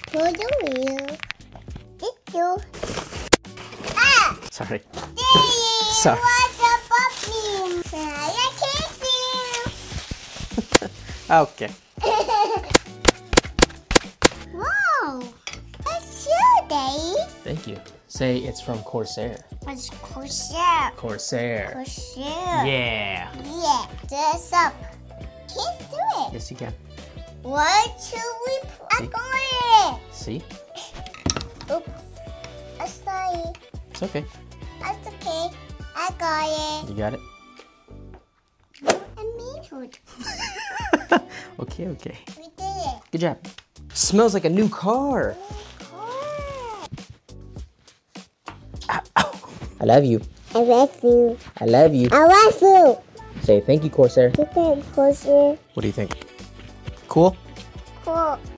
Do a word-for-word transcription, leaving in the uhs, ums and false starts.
For the wheel. It's you. Ah! Sorry. Daddy, Sorry. what's the puppy? I can't you. Okay. Wow. It's you, Daddy. Thank you. Say it's from Corsair. What's Corsair? Corsair. Corsair. Yeah. Yeah. Dress up. Can't do it. Yes, you can. What should we put on it? See? Oops. I'm sorry. It's okay. That's okay. I got it. You got it? I made it. Okay, okay. We did it. Good job. Smells like a new car. I love you. I love you. I love you. I love you. Say thank you, Corsair. You can push it. What do you think? Cool? Cool.